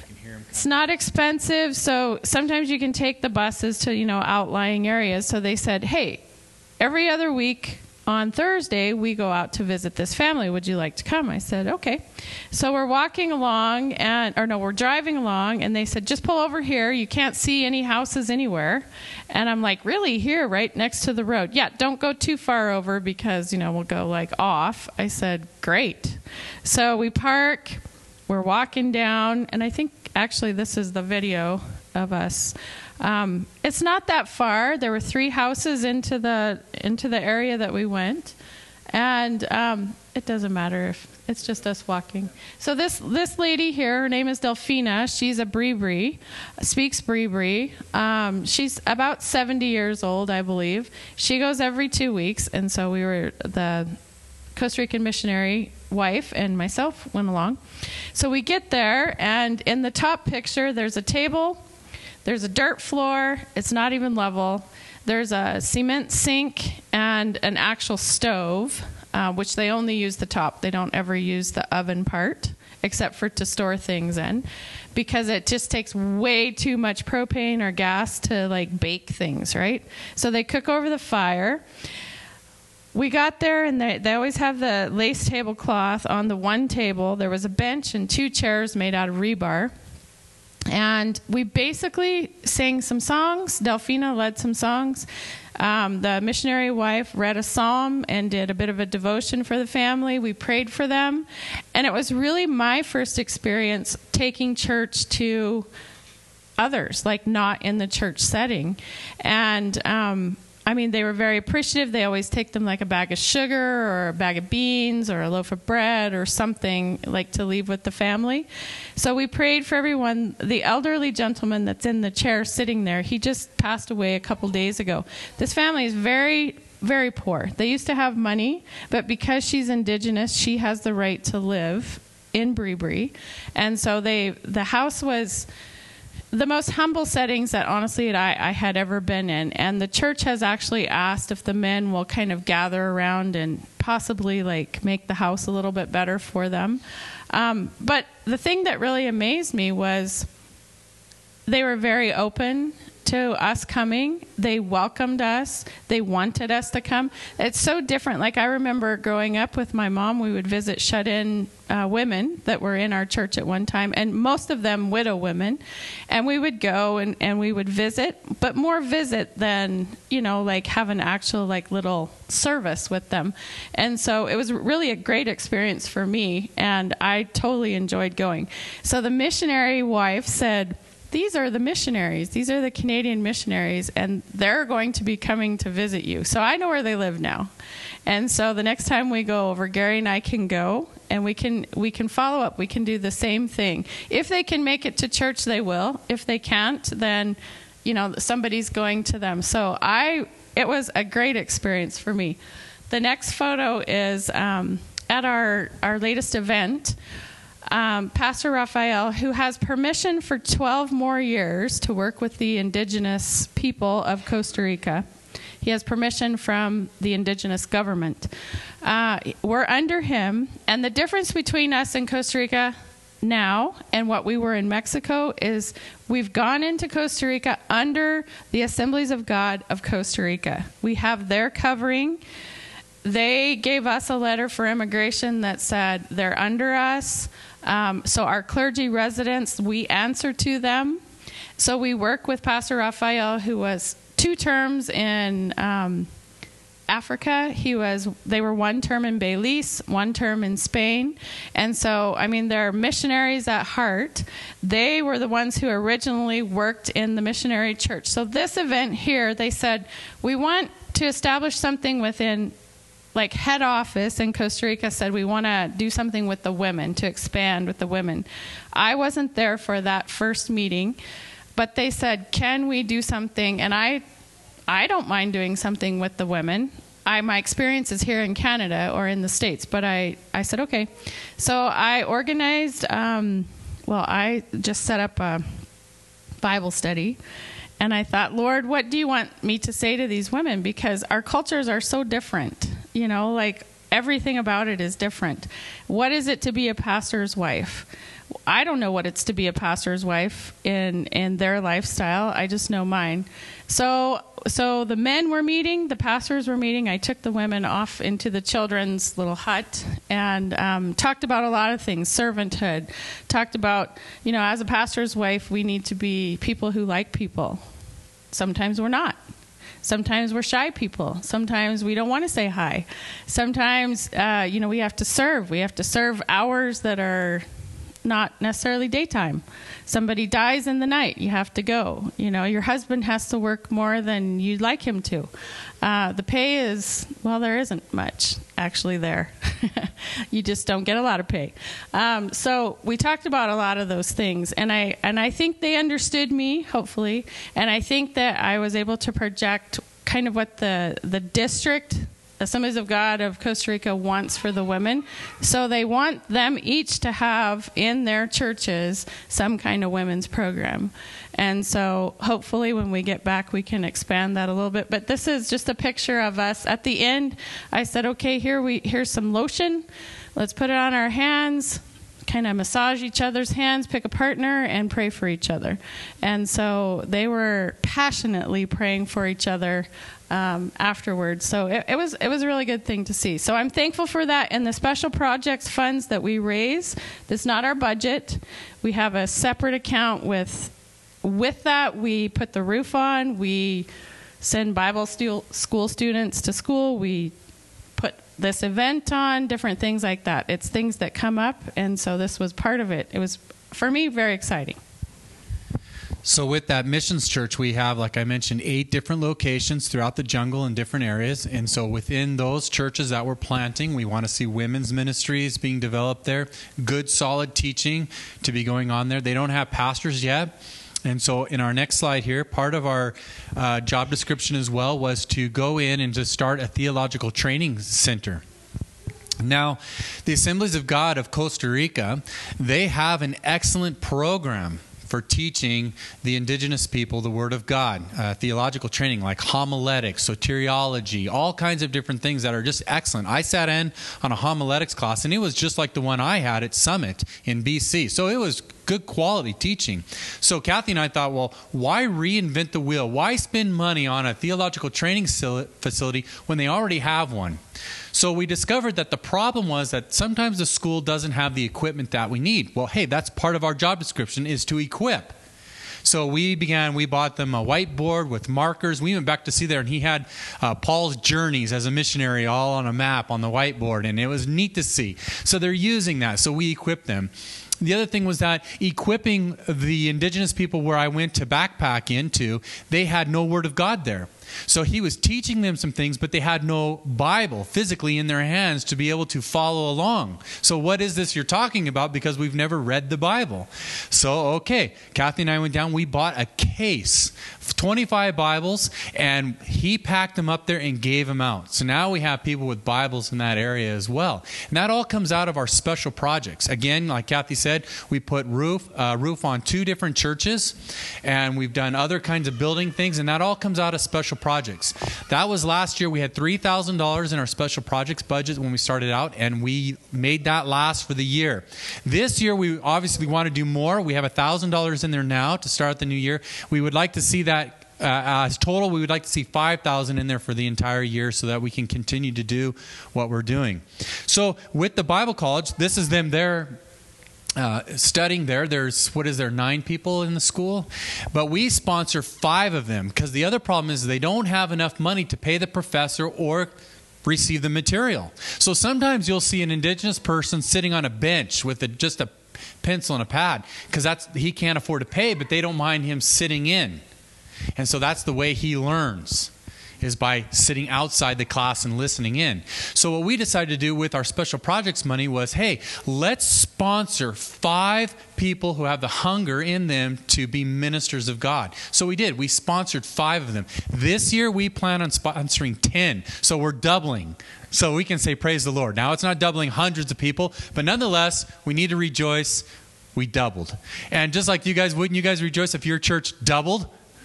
C: It's not expensive, so sometimes you can take the buses to, you know, outlying areas. So they said, hey, every other week on Thursday, we go out to visit this family. Would you like to come? I said, okay. So we're walking along, and or no, we're driving along, and they said, just pull over here. You can't see any houses anywhere. And I'm like, really? Here, right next to the road? Yeah, don't go too far over because, you know, we'll go like off. I said, great. So we park, we're walking down, and I think actually this is the video of us. Um, it's not that far. There were three houses into the into the area that we went, and um, it doesn't matter if it's just us walking. So this this lady here, her name is Delphina. She's a Bribri, speaks Bribri. Um, she's about seventy years old, I believe. She goes every two weeks, and so we were the Costa Rican missionary wife and myself went along. So we get there, and in the top picture, there's a table. There's a dirt floor. It's not even level. There's a cement sink and an actual stove, uh, which they only use the top. They don't ever use the oven part, except for to store things in, because it just takes way too much propane or gas to like bake things, right? So they cook over the fire. We got there, and they, they always have the lace tablecloth on the one table. There was a bench and two chairs made out of rebar. And we basically sang some songs. Delphina led some songs. Um, the missionary wife read a psalm and did a bit of a devotion for the family. We prayed for them. And it was really my first experience taking church to others, like not in the church setting. And um, I mean, they were very appreciative. They always take them like a bag of sugar or a bag of beans or a loaf of bread or something like to leave with the family. So we prayed for everyone. The elderly gentleman that's in the chair sitting there, he just passed away a couple days ago. This family is very, very poor. They used to have money, but because she's indigenous, she has the right to live in Bribri. And so they, the house was the most humble settings that honestly that I, I had ever been in. And the church has actually asked if the men will kind of gather around and possibly like make the house a little bit better for them. Um, but the thing that really amazed me was they were very open to us coming. They welcomed us. They wanted us to come. It's so different. Like I remember growing up with my mom, we would visit shut-in uh, women that were in our church at one time, and most of them widow women. And we would go and, and we would visit, but more visit than, you know, like have an actual like little service with them. And so it was really a great experience for me, and I totally enjoyed going. So the missionary wife said, these are the missionaries. These are the Canadian missionaries, and they're going to be coming to visit you. So I know where they live now. And so the next time we go over, Gary and I can go, and we can we can follow up. We can do the same thing. If they can make it to church, they will. If they can't, then, you know, somebody's going to them. So I it was a great experience for me. The next photo is um, at our, our latest event. Um, Pastor Raphael, who has permission for twelve more years to work with the indigenous people of Costa Rica. He has permission from the indigenous government. Uh, we're under him, and the difference between us and Costa Rica now and what we were in Mexico is we've gone into Costa Rica under the Assemblies of God of Costa Rica. We have their covering. They gave us a letter for immigration that said they're under us. Um, so our clergy residents, we answer to them. So we work with Pastor Raphael, who was two terms in um, Africa. He was. They were one term in Belize, one term in Spain. And so, I mean, they're missionaries at heart. They were the ones who originally worked in the missionary church. So this event here, they said, we want to establish something within like head office in Costa Rica said we want to do something with the women, to expand with the women. I wasn't there for that first meeting, but they said, can we do something? And I I don't mind doing something with the women. I my experience is here in Canada or in the States, but I, I said, okay. So I organized, um, well, I just set up a Bible study. And I thought, Lord, what do you want me to say to these women? Because our cultures are so different. You know, like everything about it is different. What is it to be a pastor's wife? I don't know what it's to be a pastor's wife in, in their lifestyle. I just know mine. So so the men were meeting, the pastors were meeting. I took the women off into the children's little hut and um, talked about a lot of things, servanthood. Talked about, you know, as a pastor's wife, we need to be people who like people. Sometimes we're not. Sometimes we're shy people. Sometimes we don't want to say hi. Sometimes, uh, you know, we have to serve. We have to serve hours that are not necessarily daytime. Somebody dies in the night, you have to go. You know, your husband has to work more than you'd like him to. Uh, the pay is, well, there isn't much actually there. You just don't get a lot of pay. Um, so we talked about a lot of those things, and I and I think they understood me, hopefully, and I think that I was able to project kind of what the the district, Assemblies of God of Costa Rica, wants for the women. So they want them each to have in their churches some kind of women's program. And so hopefully when we get back, we can expand that a little bit. But this is just a picture of us. At the end, I said, okay, here we here's some lotion. Let's put it on our hands, kind of massage each other's hands, pick a partner, and pray for each other. And so they were passionately praying for each other um, afterwards. So it, it was it was a really good thing to see. So I'm thankful for that. And the special projects funds that we raise, that's not our budget. We have a separate account with with that. We put the roof on. We send Bible stu- school students to school. We put this event on, different things like that. It's things that come up, and so this was part of it. It was, for me, very exciting.
B: So with that missions church, we have, like I mentioned, eight different locations throughout the jungle in different areas. And so within those churches that we're planting, we want to see women's ministries being developed there, good, solid teaching to be going on there. They don't have pastors yet. And so in our next slide here, part of our uh, job description as well was to go in and to start a theological training center. Now, the Assemblies of God of Costa Rica, they have an excellent program for teaching the indigenous people the Word of God, uh, theological training like homiletics, soteriology, all kinds of different things that are just excellent. I sat in on a homiletics class, and it was just like the one I had at Summit in B C. So it was good quality teaching. So Kathy and I thought, well, why reinvent the wheel? Why spend money on a theological training facility when they already have one? So we discovered that the problem was that sometimes the school doesn't have the equipment that we need. Well, hey, that's part of our job description, is to equip. So we began, we bought them a whiteboard with markers. We went back to see there, and he had uh, Paul's journeys as a missionary all on a map on the whiteboard, and it was neat to see. So they're using that, so we equipped them. The other thing was that equipping the indigenous people where I went to backpack into, they had no Word of God there. So he was teaching them some things, but they had no Bible physically in their hands to be able to follow along. So what is this you're talking about? Because we've never read the Bible. So, okay, Kathy and I went down. We bought a case, twenty-five Bibles, and he packed them up there and gave them out. So now we have people with Bibles in that area as well. And that all comes out of our special projects. Again, like Kathy said, we put roof, uh, roof on two different churches, and we've done other kinds of building things, and that all comes out of special projects. That was last year. We had three thousand dollars in our special projects budget when we started out, and we made that last for the year. This year, we obviously want to do more. We have one thousand dollars in there now to start the new year. We would like to see that uh, as total. We would like to see five thousand dollars in there for the entire year so that we can continue to do what we're doing. So with the Bible College, this is them there. Uh, studying there. There's, what is there, nine people in the school? But we sponsor five of them because the other problem is they don't have enough money to pay the professor or receive the material. So sometimes you'll see an indigenous person sitting on a bench with a, just a pencil and a pad because that's he can't afford to pay, but they don't mind him sitting in. And so that's the way he learns, is by sitting outside the class and listening in. So what we decided to do with our special projects money was, hey, let's sponsor five people who have the hunger in them to be ministers of God. So we did. We sponsored five of them. This year we plan on sponsoring ten. So we're doubling. So we can say praise the Lord. Now it's not doubling hundreds of people, but nonetheless, we need to rejoice. We doubled. And just like you guys, wouldn't you guys rejoice if your church doubled?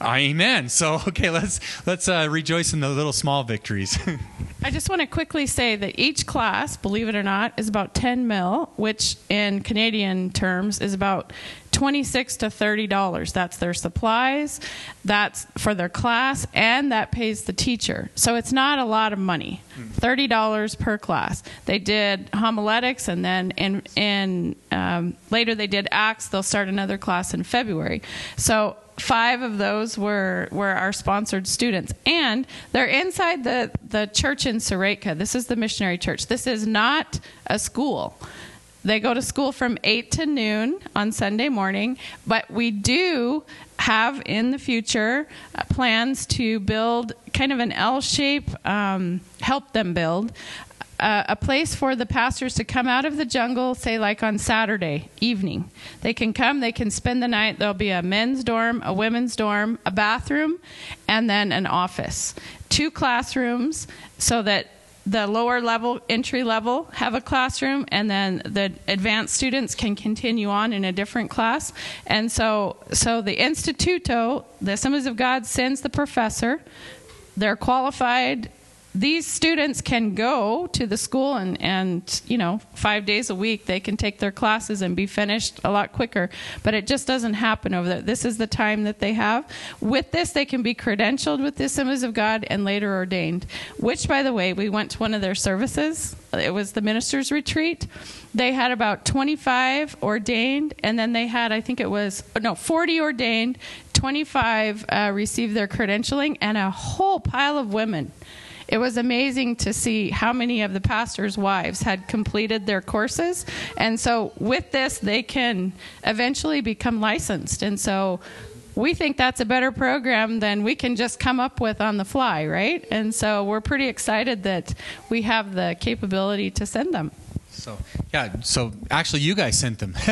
B: Amen. So, okay, let's let's uh, rejoice in the little small victories.
C: I just want to quickly say that each class, believe it or not, is about ten mil, which in Canadian terms is about twenty-six to thirty dollars. That's their supplies, that's for their class, and that pays the teacher. So it's not a lot of money. thirty dollars per class. They did homiletics, and then in in um, later they did Acts. They'll start another class in February. So five of those were, were our sponsored students. And they're inside the, the church in Siretka. This is the missionary church. This is not a school. They go to school from eight to noon on Sunday morning. But we do have in the future uh, plans to build kind of an L shape, um, help them build Uh, a place for the pastors to come out of the jungle, say like on Saturday evening. They can come, they can spend the night. There'll be a men's dorm, a women's dorm, a bathroom, and then an office. Two classrooms so that the lower level, entry level, have a classroom, and then the advanced students can continue on in a different class. And so, so the Instituto, the Assemblies of God, sends the professor. They're qualified. These students can go to the school and, and, you know, five days a week they can take their classes and be finished a lot quicker. But it just doesn't happen over there. This is the time that they have. With this, they can be credentialed with the Assemblies of God and later ordained, which, by the way, we went to one of their services. It was the ministers' retreat. They had about twenty-five ordained, and then they had, I think it was, no, forty ordained, twenty-five uh, received their credentialing, and a whole pile of women. It was amazing to see how many of the pastors' wives had completed their courses. And so with this, they can eventually become licensed. And so we think that's a better program than we can just come up with on the fly, right? And so we're pretty excited that we have the capability to send them.
B: So yeah, so actually you guys sent them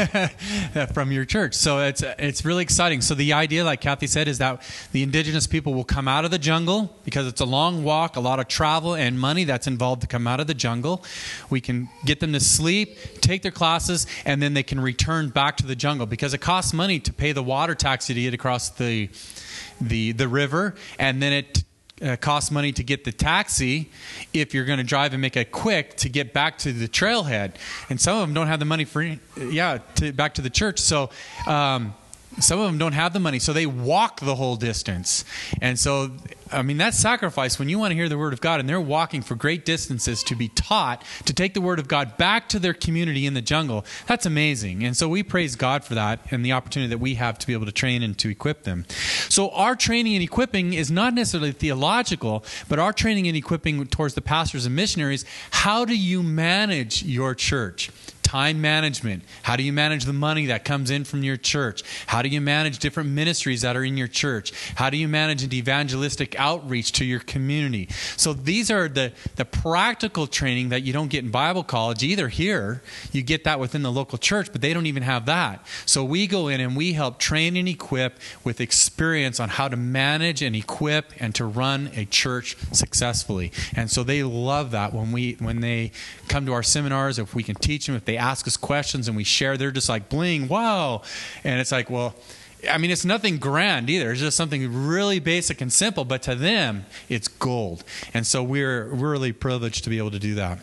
B: from your church. So it's it's really exciting. So the idea, like Kathy said, is that the indigenous people will come out of the jungle because it's a long walk, a lot of travel and money that's involved to come out of the jungle. We can get them to sleep, take their classes, and then they can return back to the jungle because it costs money to pay the water taxi to get across the the the river, and then it Uh, costs money to get the taxi if you're going to drive and make it quick to get back to the trailhead. And some of them don't have the money for, yeah, to back to the church. So um, some of them don't have the money, so they walk the whole distance. And so, I mean, that's sacrifice when you want to hear the Word of God, and they're walking for great distances to be taught, to take the Word of God back to their community in the jungle. That's amazing. And so we praise God for that and the opportunity that we have to be able to train and to equip them. So our training and equipping is not necessarily theological, but our training and equipping towards the pastors and missionaries. How do you manage your church? Time management. How do you manage the money that comes in from your church? How do you manage different ministries that are in your church? How do you manage an evangelistic outreach to your community? So these are the, the practical training that you don't get in Bible college either here. You get that within the local church, but they don't even have that. So we go in and we help train and equip with experience on how to manage and equip and to run a church successfully. And so they love that when we when they come to our seminars, if we can teach them, if they ask us questions and we share, they're just like, bling, wow. And it's like, well, I mean, it's nothing grand either. It's just something really basic and simple, but to them, it's gold. And so we're, we're really privileged to be able to do that.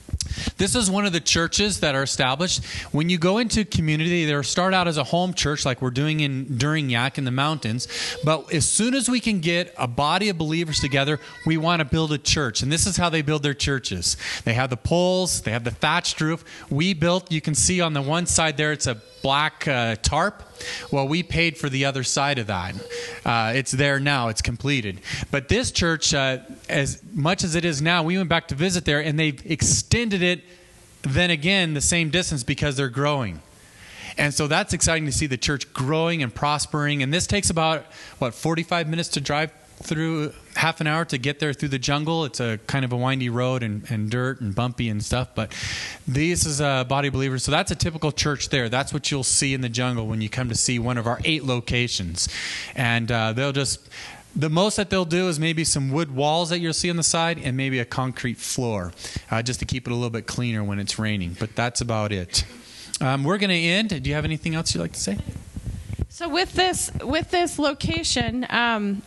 B: This is one of the churches that are established. When you go into community, they start out as a home church like we're doing in Durignac in the mountains. But as soon as we can get a body of believers together, we want to build a church. And this is how they build their churches. They have the poles, they have the thatched roof. We built, you can see on the one side there, it's a black uh, tarp. Well, we paid for the other side of that. Uh, it's there now. It's completed. But this church, uh, as much as it is now, we went back to visit there, and they've extended it then again the same distance because they're growing. And so that's exciting to see the church growing and prospering. And this takes about, what, forty-five minutes to drive through, half an hour to get there through the jungle. It's a kind of a windy road and, and dirt and bumpy and stuff. But this is a body of believers. So that's a typical church there. That's what you'll see in the jungle when you come to see one of our eight locations. And uh, they'll just... The most that they'll do is maybe some wood walls that you'll see on the side and maybe a concrete floor, uh, just to keep it a little bit cleaner when it's raining. But that's about it. Um, we're going to end. Do you have anything else you'd like to say?
C: So with this with this location, um,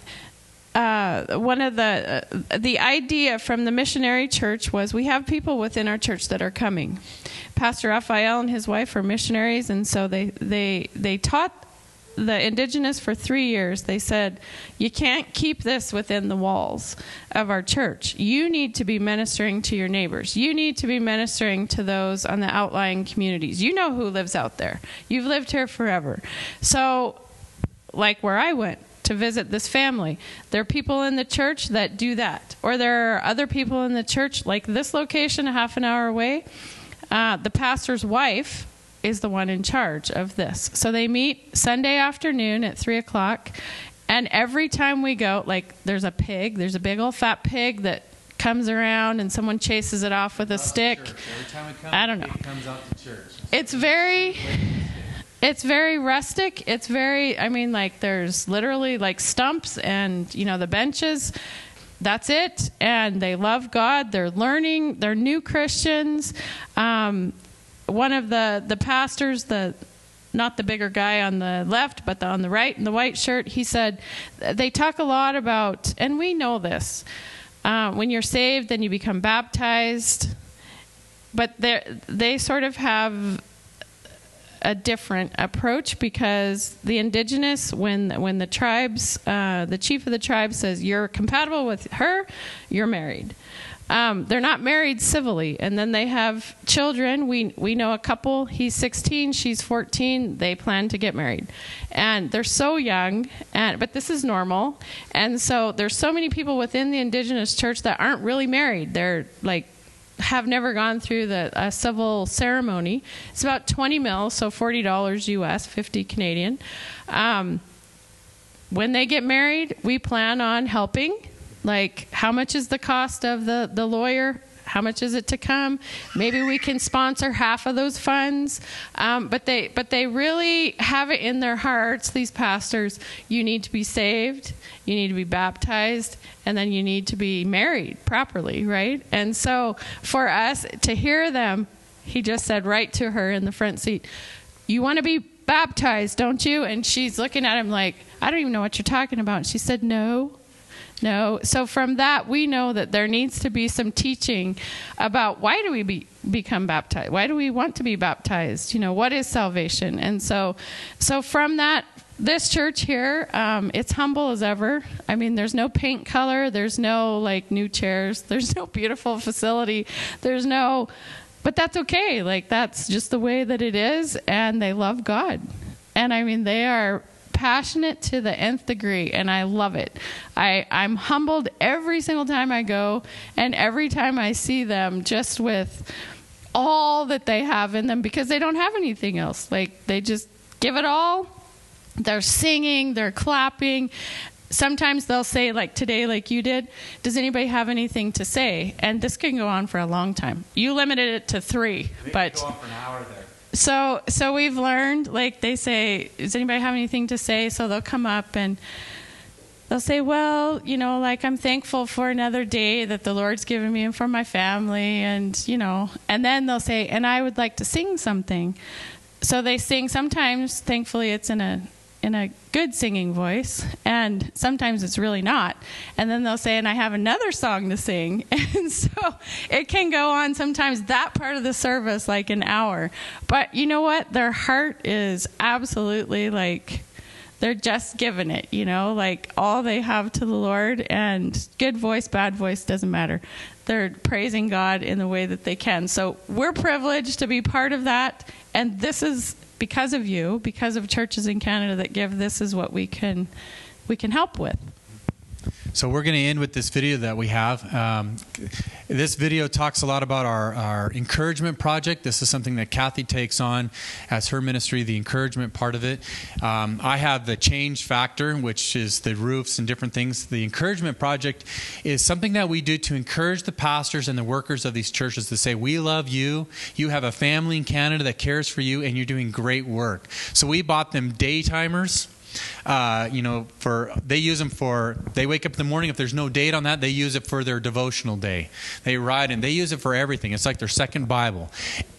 C: uh, one of the uh, the idea from the missionary church was we have people within our church that are coming. Pastor Raphael and his wife are missionaries, and so they they they taught the indigenous for three years. They said, you can't keep this within the walls of our church. You need to be ministering to your neighbors. You need to be ministering to those on the outlying communities. You know who lives out there. You've lived here forever. So, like where I went to visit this family, there are people in the church that do that. Or there are other people in the church, like this location, a half an hour away. Uh, the pastor's wife is the one in charge of this. So they meet Sunday afternoon at three o'clock, and every time we go, like there's a pig, there's a big old fat pig that comes around and someone chases it off with a stick.
B: Every time it comes,
C: I don't know.
B: It comes out to church.
C: It's very... It's very rustic. It's very, I mean, like there's literally like stumps and, you know, the benches. That's it. And they love God. They're learning. They're new Christians. Um, one of the, the pastors, the not the bigger guy on the left, but the, on the right in the white shirt, he said they talk a lot about, and we know this, uh, when you're saved, then you become baptized. But they sort of have a different approach, because the indigenous, when when the tribes, uh, the chief of the tribe says you're compatible with her, you're married. Um, they're not married civilly, and then they have children. We we know a couple. He's sixteen, she's fourteen. They plan to get married, and they're so young. And but this is normal, and so there's so many people within the indigenous church that aren't really married. They're like, have never gone through the uh, civil ceremony. It's about twenty mil, so forty dollars U S, fifty Canadian. Um, when they get married, we plan on helping. Like, how much is the cost of the, the lawyer? How much is it to come? Maybe we can sponsor half of those funds. Um, but they but they really have it in their hearts, these pastors, you need to be saved, you need to be baptized, and then you need to be married properly, right? And so for us to hear them, he just said right to her in the front seat, you want to be baptized, don't you? And she's looking at him like, I don't even know what you're talking about. And she said, no. No. So from that, we know that there needs to be some teaching about why do we be, become baptized? Why do we want to be baptized? You know, what is salvation? And so, so from that, this church here, um, it's humble as ever. I mean, there's no paint color. There's no like new chairs. There's no beautiful facility. There's no, but that's okay. Like, that's just the way that it is. And they love God. And I mean, they are passionate to the nth degree, and I love it. I, I'm humbled every single time I go, and every time I see them, just with all that they have in them, because they don't have anything else. Like, they just give it all. They're singing, they're clapping. Sometimes they'll say, like today, like you did, does anybody have anything to say? And this can go on for a long time. You limited it to three,
B: They
C: but
B: can go on for an hour there.
C: So so we've learned, like they say, does anybody have anything to say? So they'll come up and they'll say, well, you know, like, I'm thankful for another day that the Lord's given me and for my family, and, you know, and then they'll say, and I would like to sing something. So they sing. Sometimes, thankfully, it's in a in a good singing voice, and sometimes it's really not. And then they'll say, and I have another song to sing. And so it can go on sometimes that part of the service like an hour. But you know what? Their heart is absolutely like, they're just giving it, you know, like all they have to the Lord, and good voice, bad voice, doesn't matter. They're praising God in the way that they can. So we're privileged to be part of that. And this is because of you, because of churches in Canada that give, this is what we can we can help with.
B: So we're going to end with this video that we have. Um, this video talks a lot about our, our encouragement project. This is something that Kathy takes on as her ministry, the encouragement part of it. Um, I have the change factor, which is the roofs and different things. The encouragement project is something that we do to encourage the pastors and the workers of these churches to say, we love you. You have a family in Canada that cares for you, and you're doing great work. So we bought them day timers. Uh, you know, for they use them for, they wake up in the morning, if there's no date on that, they use it for their devotional day. They write and they use it for everything. It's like their second Bible.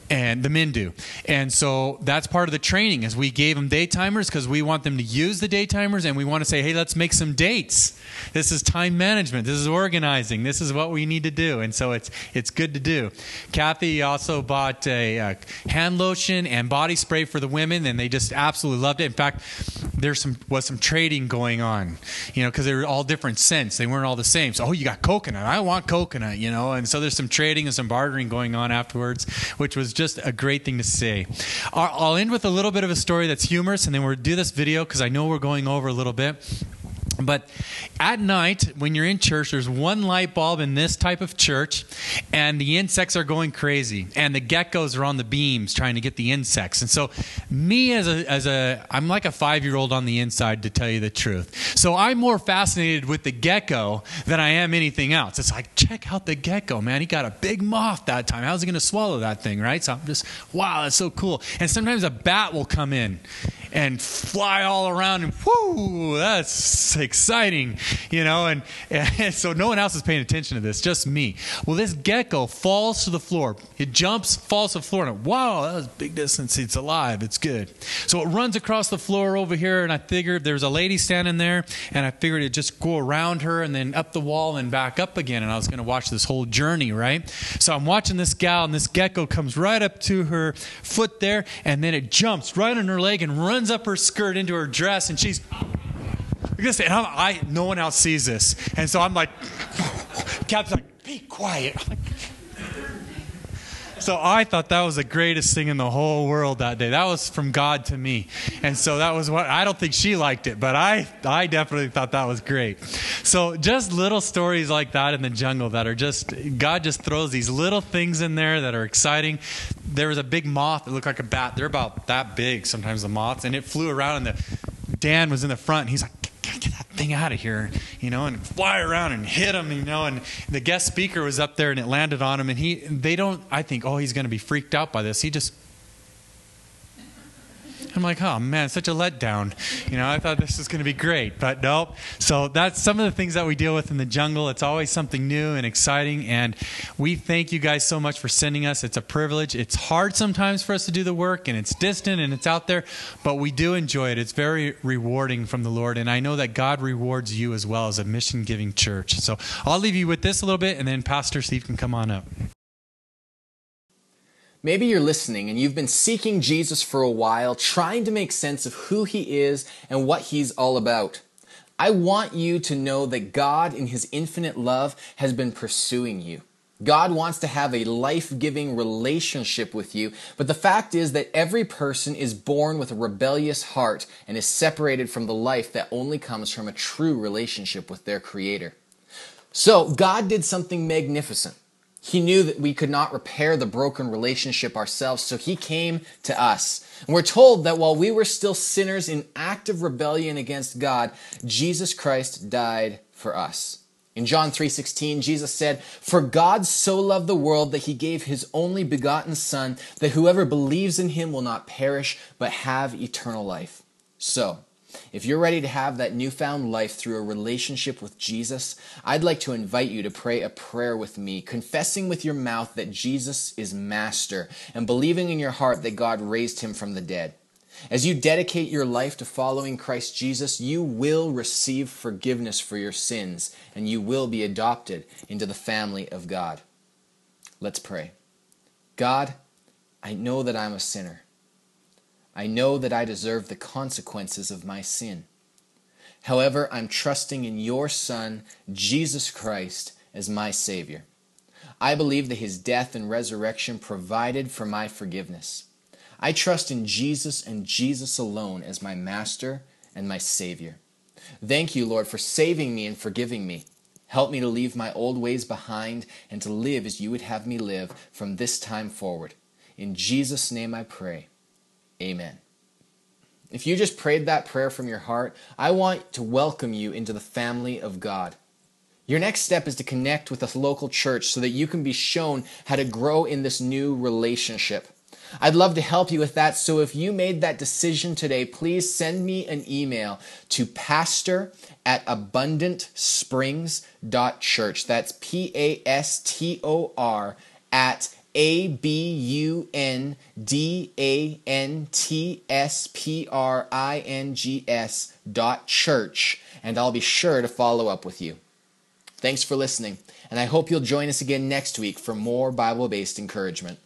B: And the men do. And so that's part of the training is we gave them daytimers because we want them to use the daytimers, and we want to say, hey, let's make some dates. This is time management. This is organizing. This is what we need to do. And so it's it's good to do. Kathy also bought a, a hand lotion and body spray for the women, and they just absolutely loved it. In fact, there some was some trading going on, you know, because they were all different scents. They weren't all the same. So, oh, you got coconut. I want coconut, you know. And so there's some trading and some bartering going on afterwards, which was just a great thing to say. I'll end with a little bit of a story that's humorous, and then we'll do this video because I know we're going over a little bit. But at night, when you're in church, there's one light bulb in this type of church, and the insects are going crazy, and the geckos are on the beams trying to get the insects. And so me as a, as a I'm like a five-year-old on the inside, to tell you the truth. So I'm more fascinated with the gecko than I am anything else. It's like, check out the gecko, man. He got a big moth that time. How's he going to swallow that thing, right? So I'm just, wow, that's so cool. And sometimes a bat will come in and fly all around, and whoo, that's exciting, you know, and, and so no one else is paying attention to this, just me. Well, this gecko falls to the floor. It jumps, falls to the floor, and wow, that was a big distance. It's alive. It's good. So it runs across the floor over here, and I figured there's a lady standing there, and I figured it'd just go around her and then up the wall and back up again, and I was going to watch this whole journey, right? So I'm watching this gal, and this gecko comes right up to her foot there, and then it jumps right on her leg and runs up her skirt into her dress, and she's this, and I'm, I no one else sees this, and so I'm like, Cap's like, be quiet. I'm like, so I thought that was the greatest thing in the whole world that day. That was from God to me, and so that was what I don't think she liked it, but I I definitely thought that was great. So just little stories like that in the jungle that are just, God just throws these little things in there that are exciting. There was a big moth that looked like a bat. They're about that big sometimes, the moths, and it flew around, and the Dan was in the front, and he's like, get that thing out of here, you know, and fly around and hit him, you know, and the guest speaker was up there and it landed on him, and he, they don't, I think, oh, he's going to be freaked out by this. He just, I'm like, oh man, such a letdown. You know, I thought this was going to be great, but nope. So that's some of the things that we deal with in the jungle. It's always something new and exciting, and we thank you guys so much for sending us. It's a privilege. It's hard sometimes for us to do the work, and it's distant and it's out there, but we do enjoy it. It's very rewarding from the Lord, and I know that God rewards you as well as a mission-giving church. So I'll leave you with this a little bit, and then Pastor Steve can come on up.
A: Maybe you're listening and you've been seeking Jesus for a while, trying to make sense of who he is and what he's all about. I want you to know that God, in his infinite love, has been pursuing you. God wants to have a life-giving relationship with you, but the fact is that every person is born with a rebellious heart and is separated from the life that only comes from a true relationship with their Creator. So God did something magnificent. He knew that we could not repair the broken relationship ourselves, so he came to us. And we're told that while we were still sinners in active rebellion against God, Jesus Christ died for us. In John three sixteen, Jesus said, "For God so loved the world that he gave his only begotten Son, that whoever believes in him will not perish, but have eternal life." So, if you're ready to have that newfound life through a relationship with Jesus, I'd like to invite you to pray a prayer with me, confessing with your mouth that Jesus is Master and believing in your heart that God raised him from the dead. As you dedicate your life to following Christ Jesus, you will receive forgiveness for your sins and you will be adopted into the family of God. Let's pray. God, I know that I'm a sinner. I know that I deserve the consequences of my sin. However, I'm trusting in your Son, Jesus Christ, as my Savior. I believe that his death and resurrection provided for my forgiveness. I trust in Jesus and Jesus alone as my Master and my Savior. Thank you, Lord, for saving me and forgiving me. Help me to leave my old ways behind and to live as you would have me live from this time forward. In Jesus' name I pray. Amen. If you just prayed that prayer from your heart, I want to welcome you into the family of God. Your next step is to connect with a local church so that you can be shown how to grow in this new relationship. I'd love to help you with that, so if you made that decision today, please send me an email to pastor at abundant springs dot church. That's P A S T O R at A B U N D A N T S P R I N G S dot church, and I'll be sure to follow up with you. Thanks for listening, and I hope you'll join us again next week for more Bible-based encouragement.